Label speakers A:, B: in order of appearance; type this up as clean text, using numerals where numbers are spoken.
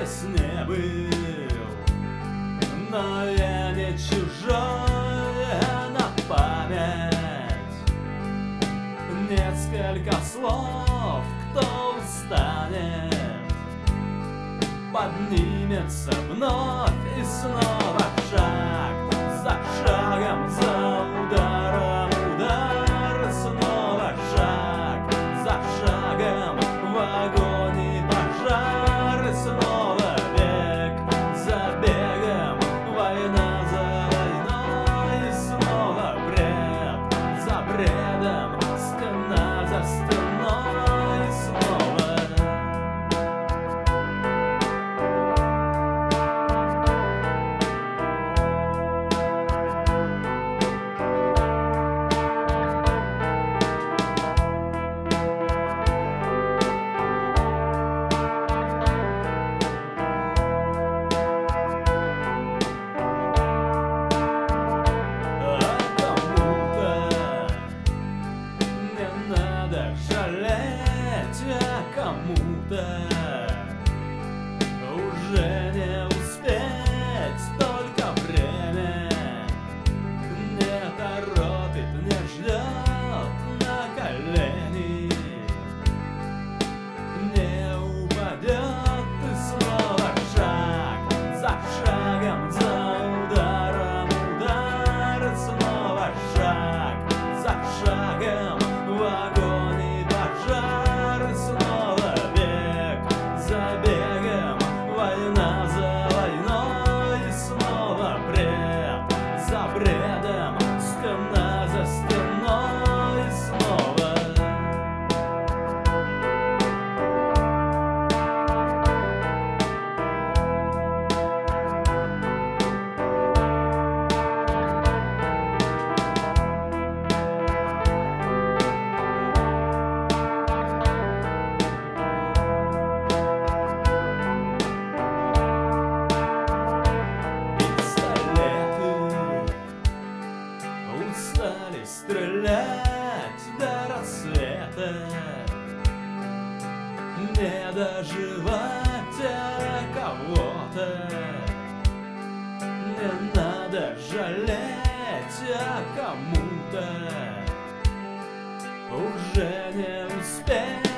A: здесь не был, но я не чужой на память. Несколько слов, кто устанет, поднимется вновь и снова шаг за шагом, за ударом удар, снова шаг за шагом, в огонь пожар, и снова бег за бегом, война за войной, и снова бред за бредом, стена за стеной, и снова. Жалеть, а кому-то уже не успеть, только время не торопит, не ждет на колени, не упадет, и снова шаг за шагом, за ударом удар, снова шаг за шагом, в огонь и пожар, снова бег за бегом, война за войной, и снова бред за бредом, стена за стеной, и снова. Устали стрелять до рассвета, не доживать кого-то. Не надо жалеть, а кому-то уже не успеть.